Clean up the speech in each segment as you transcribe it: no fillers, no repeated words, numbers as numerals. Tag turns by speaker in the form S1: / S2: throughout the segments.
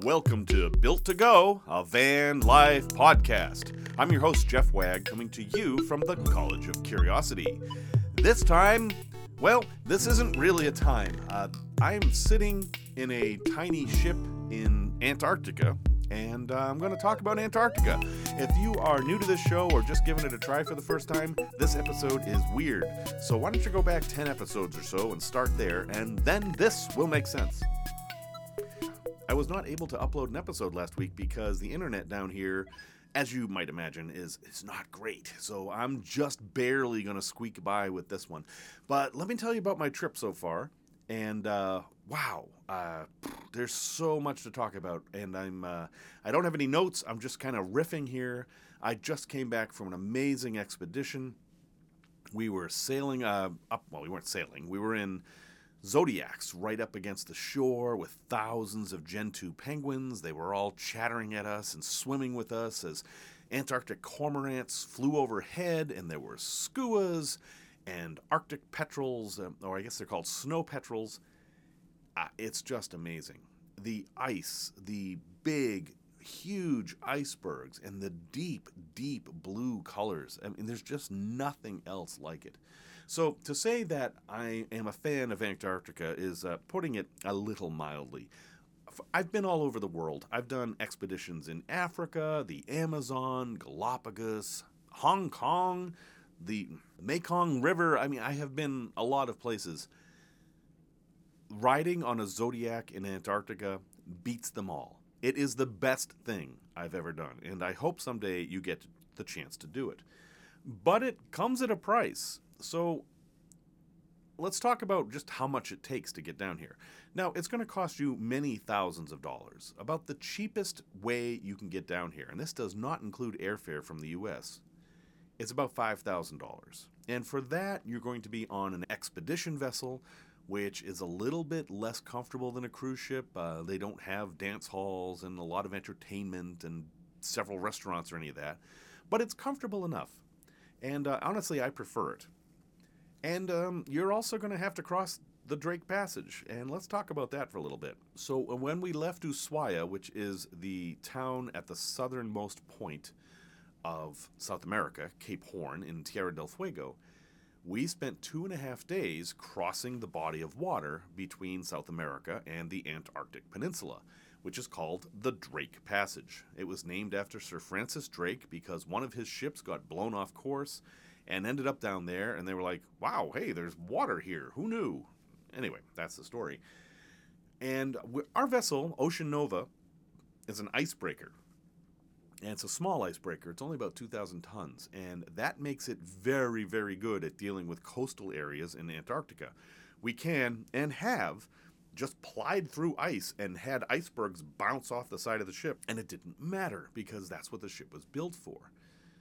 S1: Welcome to Built to Go, a van life podcast. I'm your host, Jeff Wagg, coming to you from the College of Curiosity. This time, well, this isn't really a time. I'm sitting in a tiny ship in Antarctica, and I'm going to talk about Antarctica. If you are new to this show or just giving it a try for the first time, this episode is weird. So why don't you go back 10 episodes or so and start there, and then this will make sense. I was not able to upload an episode last week because the internet down here, as you might imagine, is not great. So I'm just barely going to squeak by with this one. But let me tell you about my trip so far. And wow, there's so much to talk about. And I don't have any notes. I'm just kind of riffing here. I just came back from an amazing expedition. We were sailing up. Well, we weren't sailing. We were in Zodiacs right up against the shore with thousands of Gentoo penguins. They were all chattering at us and swimming with us as Antarctic cormorants flew overhead, and there were skuas and Arctic petrels, or I guess they're called snow petrels. It's just amazing. The ice, the big, huge icebergs, and the deep, deep blue colors. I mean, there's just nothing else like it. So to say that I am a fan of Antarctica is putting it a little mildly. I've been all over the world. I've done expeditions in Africa, the Amazon, Galapagos, Hong Kong, the Mekong River. I mean, I have been a lot of places. Riding on a Zodiac in Antarctica beats them all. It is the best thing I've ever done, and I hope someday you get the chance to do it. But it comes at a price. So let's talk about just how much it takes to get down here. Now, it's going to cost you many thousands of dollars. About the cheapest way you can get down here, and this does not include airfare from the U.S., it's about $5,000. And for that, you're going to be on an expedition vessel, which is a little bit less comfortable than a cruise ship. They don't have dance halls and a lot of entertainment and several restaurants or any of that. But it's comfortable enough. And honestly, I prefer it. And you're also going to have to cross the Drake Passage, and let's talk about that for a little bit. So when we left Ushuaia, which is the town at the southernmost point of South America, Cape Horn in Tierra del Fuego, we spent 2.5 days crossing the body of water between South America and the Antarctic Peninsula, which is called the Drake Passage. It was named after Sir Francis Drake because one of his ships got blown off course and ended up down there, and they were like, wow, hey, there's water here. Who knew? Anyway, that's the story. And our vessel, Ocean Nova, is an icebreaker. And it's a small icebreaker. It's only about 2,000 tons. And that makes it very, very good at dealing with coastal areas in Antarctica. We can, and have, just plied through ice and had icebergs bounce off the side of the ship. And it didn't matter because that's what the ship was built for.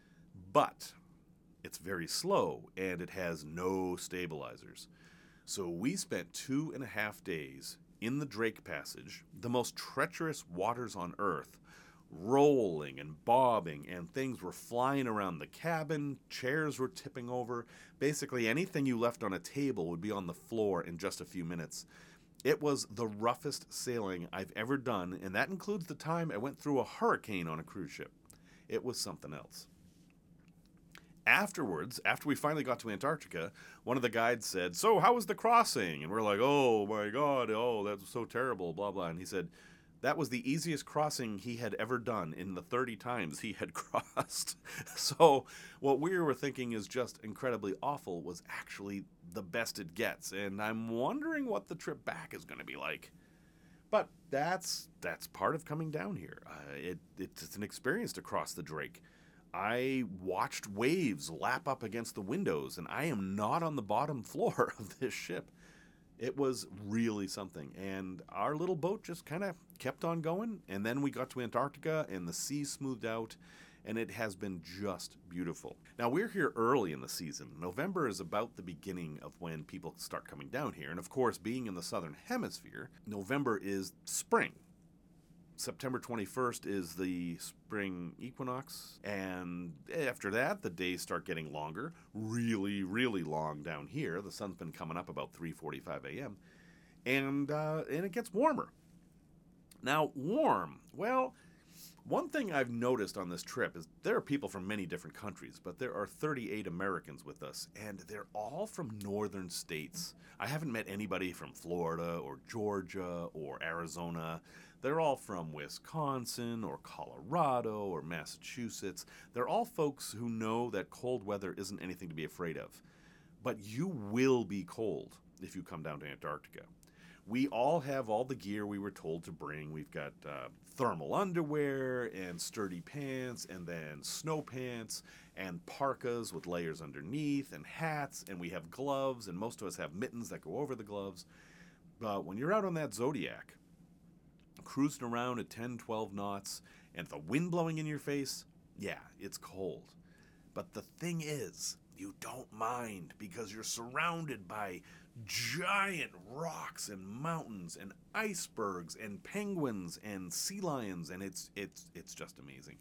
S1: But it's very slow, and it has no stabilizers. So we spent 2.5 days in the Drake Passage, the most treacherous waters on Earth, rolling and bobbing, and things were flying around the cabin, chairs were tipping over. Basically, anything you left on a table would be on the floor in just a few minutes. It was the roughest sailing I've ever done, and that includes the time I went through a hurricane on a cruise ship. It was something else. Afterwards, after we finally got to Antarctica, one of the guides said, so how was the crossing? And we're like, oh my God, oh, that was so terrible, blah, blah. And he said that was the easiest crossing he had ever done in the 30 times he had crossed. So what we were thinking is just incredibly awful was actually the best it gets. And I'm wondering what the trip back is going to be like. But that's part of coming down here. It's an experience to cross the Drake. I watched waves lap up against the windows, and I am not on the bottom floor of this ship. It was really something, and our little boat just kind of kept on going, and then we got to Antarctica, and the sea smoothed out, and it has been just beautiful. Now, we're here early in the season. November is about the beginning of when people start coming down here, and of course, being in the southern hemisphere, November is spring. September 21st is the spring equinox, and after that, the days start getting longer, really, really long down here. The sun's been coming up about 3:45 a.m., and it gets warmer. Now, warm. Well, one thing I've noticed on this trip is there are people from many different countries, but there are 38 Americans with us, and they're all from northern states. I haven't met anybody from Florida or Georgia or Arizona. They're all from Wisconsin or Colorado or Massachusetts. They're all folks who know that cold weather isn't anything to be afraid of. But you will be cold if you come down to Antarctica. We all have all the gear we were told to bring. We've got thermal underwear and sturdy pants, and then snow pants and parkas with layers underneath, and hats, and we have gloves, and most of us have mittens that go over the gloves. But when you're out on that Zodiac, cruising around at 10, 12 knots, and the wind blowing in your face, yeah, it's cold. But the thing is, you don't mind because you're surrounded by giant rocks and mountains and icebergs and penguins and sea lions, and it's just amazing.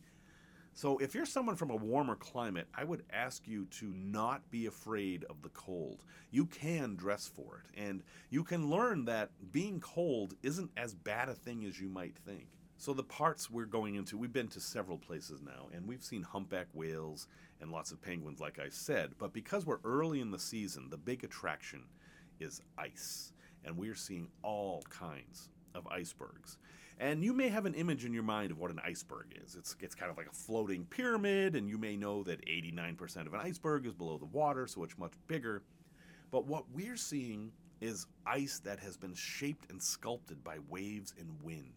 S1: So if you're someone from a warmer climate, I would ask you to not be afraid of the cold. You can dress for it, and you can learn that being cold isn't as bad a thing as you might think. So the parts we're going into, we've been to several places now, and we've seen humpback whales and lots of penguins, like I said. But because we're early in the season, the big attraction is ice, and we're seeing all kinds of icebergs. And you may have an image in your mind of what an iceberg is. It's kind of like a floating pyramid, and you may know that 89% of an iceberg is below the water, so it's much bigger. But what we're seeing is ice that has been shaped and sculpted by waves and wind.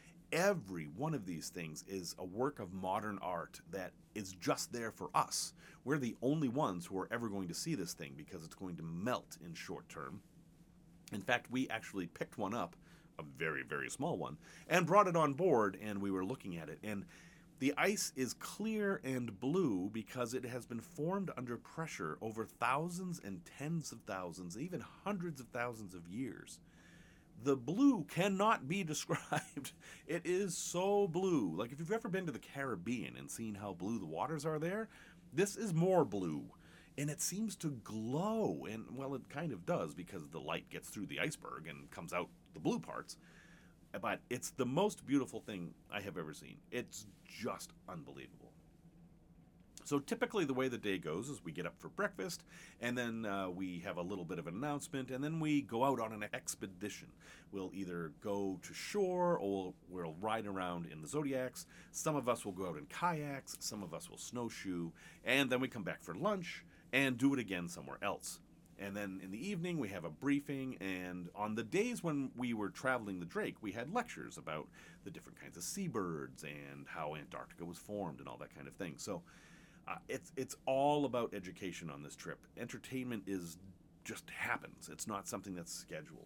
S1: Every one of these things is a work of modern art that is just there for us. We're the only ones who are ever going to see this thing because it's going to melt in short term. In fact, we actually picked one up, a very, very small one, and brought it on board, and we were looking at it. And the ice is clear and blue because it has been formed under pressure over thousands and tens of thousands, even hundreds of thousands of years. The blue cannot be described. It is so blue. Like if you've ever been to the Caribbean and seen how blue the waters are there, this is more blue. And it seems to glow. And, well, it kind of does because the light gets through the iceberg and comes out the blue parts. But it's the most beautiful thing I have ever seen. It's just unbelievable. So typically the way the day goes is we get up for breakfast, and then we have a little bit of an announcement, and then we go out on an expedition. We'll either go to shore or we'll ride around in the Zodiacs. Some of us will go out in kayaks, some of us will snowshoe, and then we come back for lunch and do it again somewhere else. And then in the evening, we have a briefing, and on the days when we were traveling the Drake, we had lectures about the different kinds of seabirds and how Antarctica was formed and all that kind of thing. So it's all about education on this trip. Entertainment just happens. It's not something that's scheduled.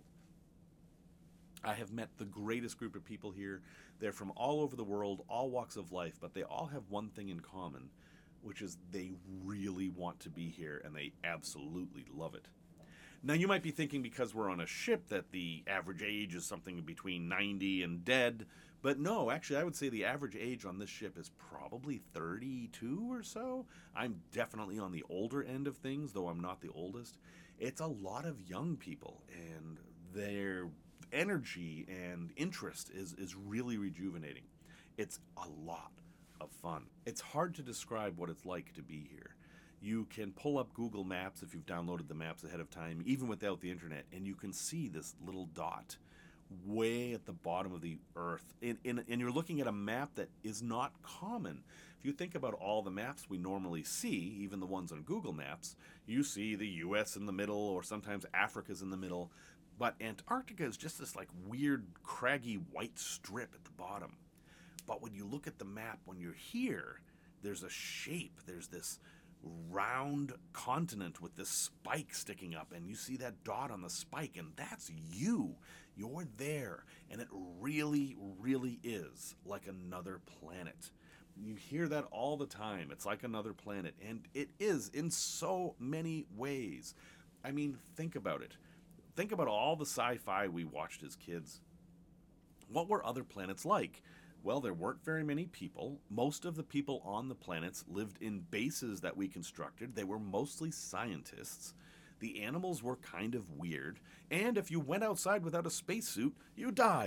S1: I have met the greatest group of people here. They're from all over the world, all walks of life, but they all have one thing in common, which is they really want to be here and they absolutely love it. Now, you might be thinking because we're on a ship that the average age is something between 90 and dead, but no, actually, I would say the average age on this ship is probably 32 or so. I'm definitely on the older end of things, though I'm not the oldest. It's a lot of young people, and their energy and interest is really rejuvenating. It's a lot of fun. It's hard to describe what it's like to be here. You can pull up Google Maps if you've downloaded the maps ahead of time, even without the internet, and you can see this little dot way at the bottom of the earth. And you're looking at a map that is not common. If you think about all the maps we normally see, even the ones on Google Maps, you see the US in the middle, or sometimes Africa's in the middle, but Antarctica is just this like weird craggy white strip at the bottom. But when you look at the map when you're here, there's a shape, there's this round continent with this spike sticking up, and you see that dot on the spike, and that's you. You're there, and it really, really is like another planet. You hear that all the time. It's like another planet, and it is in so many ways. I mean, think about it. Think about all the sci-fi we watched as kids. What were other planets like? Well, there weren't very many people. Most of the people on the planets lived in bases that we constructed. They were mostly scientists. The animals were kind of weird. And if you went outside without a spacesuit, you died.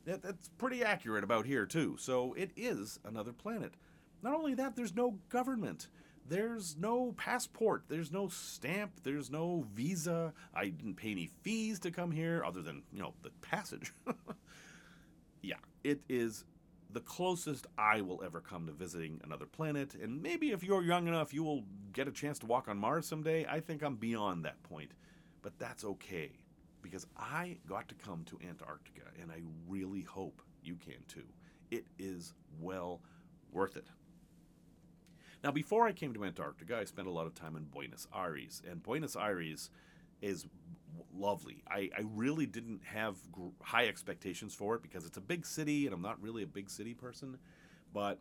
S1: That's pretty accurate about here, too. So it is another planet. Not only that, there's no government. There's no passport. There's no stamp. There's no visa. I didn't pay any fees to come here other than, the passage. Yeah, it is the closest I will ever come to visiting another planet. And maybe if you're young enough, you will get a chance to walk on Mars someday. I think I'm beyond that point. But that's okay, because I got to come to Antarctica, and I really hope you can too. It is well worth it. Now, before I came to Antarctica, I spent a lot of time in Buenos Aires, and Buenos Aires is lovely. I really didn't have high expectations for it because it's a big city, and I'm not really a big city person. But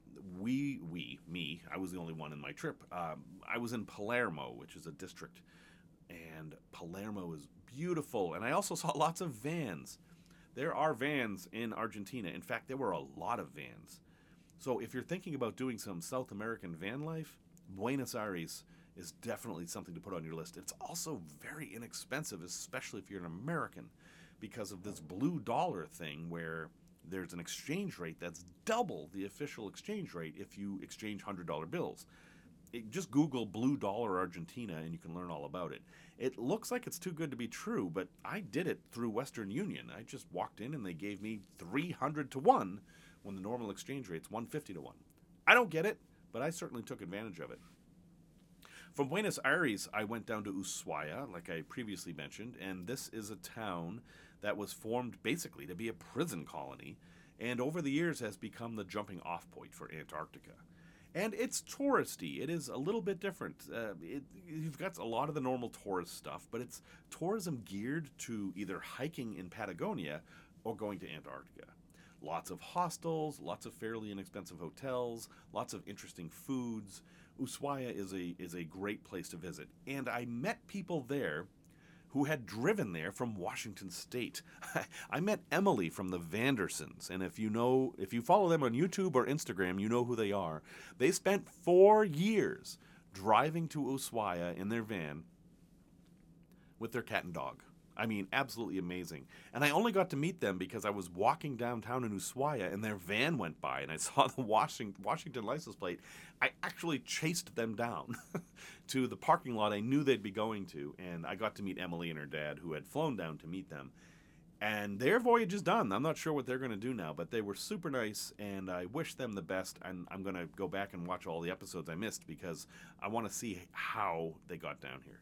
S1: I was the only one in my trip. I was in Palermo, which is a district, and Palermo is beautiful. And I also saw lots of vans. There are vans in Argentina. In fact, there were a lot of vans. So if you're thinking about doing some South American van life, Buenos Aires is definitely something to put on your list. It's also very inexpensive, especially if you're an American, because of this blue dollar thing where there's an exchange rate that's double the official exchange rate if you exchange $100 bills. Just Google blue dollar Argentina and you can learn all about it. It looks like it's too good to be true, but I did it through Western Union. I just walked in and they gave me 300 to 1 when the normal exchange rate's 150 to 1. I don't get it, but I certainly took advantage of it. From Buenos Aires, I went down to Ushuaia, like I previously mentioned, and this is a town that was formed basically to be a prison colony, and over the years has become the jumping off point for Antarctica. And it's touristy. It is a little bit different. You've got a lot of the normal tourist stuff, but it's tourism geared to either hiking in Patagonia or going to Antarctica. Lots of hostels, lots of fairly inexpensive hotels, lots of interesting foods. Ushuaia is a great place to visit. And I met people there who had driven there from Washington State. I met Emily from the Vandersons, and if you follow them on YouTube or Instagram, you know who they are. They spent 4 years driving to Ushuaia in their van with their cat and dog. I mean, absolutely amazing. And I only got to meet them because I was walking downtown in Ushuaia and their van went by and I saw the Washington license plate. I actually chased them down to the parking lot I knew they'd be going to, and I got to meet Emily and her dad, who had flown down to meet them. And their voyage is done. I'm not sure what they're going to do now, but they were super nice, and I wish them the best. And I'm going to go back and watch all the episodes I missed because I want to see how they got down here.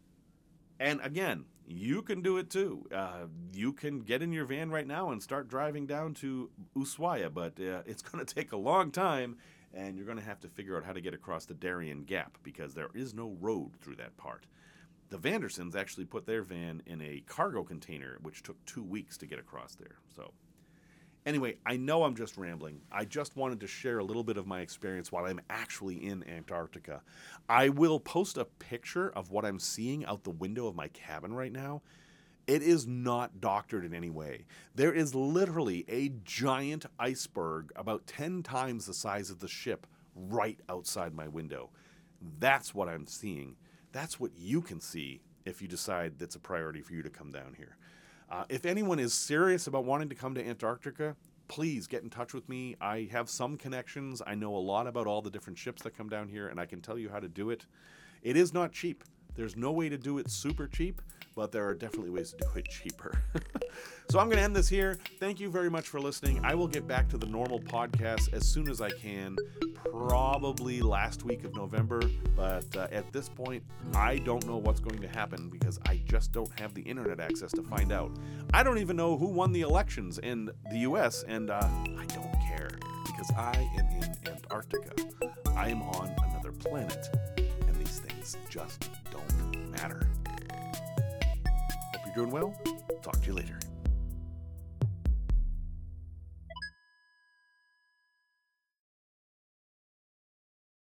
S1: And again, you can do it too. You can get in your van right now and start driving down to Ushuaia, but it's going to take a long time, and you're going to have to figure out how to get across the Darien Gap because there is no road through that part. The Vandersons actually put their van in a cargo container, which took 2 weeks to get across there. So anyway, I know I'm just rambling. I just wanted to share a little bit of my experience while I'm actually in Antarctica. I will post a picture of what I'm seeing out the window of my cabin right now. It is not doctored in any way. There is literally a giant iceberg about 10 times the size of the ship right outside my window. That's what I'm seeing. That's what you can see if you decide that's a priority for you to come down here. If anyone is serious about wanting to come to Antarctica, please get in touch with me. I have some connections. I know a lot about all the different ships that come down here, and I can tell you how to do it. It is not cheap. There's no way to do it super cheap, but there are definitely ways to do it cheaper. So I'm going to end this here. Thank you very much for listening. I will get back to the normal podcast as soon as I can, probably last week of November. But at this point, I don't know what's going to happen because I just don't have the internet access to find out. I don't even know who won the elections in the U.S., and I don't care because I am in Antarctica. I am on another planet, and these things just don't matter. Hope you're doing well. Talk to you later.